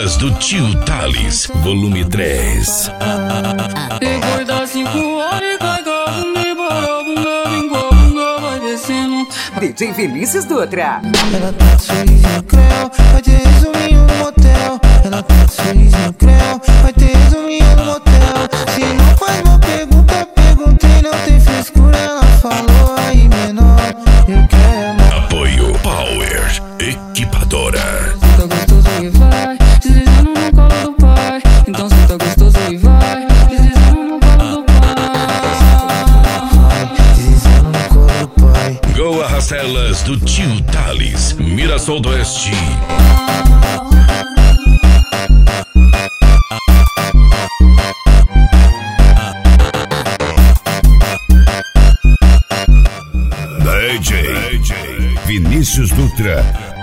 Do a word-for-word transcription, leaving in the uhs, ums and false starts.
Arrastelas do Tio Thales, volume três. Depois das cinco horas, cai me parou, bunga, vingou, bunga, vai descendo. D J Vinícius Dutra. Ela tá feliz no creu, vai ter resuminho no motel. Ela tá feliz no creu, vai ter resuminho no motel. Se não faz uma pergunta, perguntei, não tem frescura. Ela falou aí menor, eu quero. Apoio Power Equipadora. Se tá gostoso e vai, deslizando no colo do pai. Então se tá gostoso e vai, deslizando no colo do pai. Deslizando no colo do pai. Go Arrastelas do Tio Thales, Mirassol do Oeste. D J Vinícius Dutra.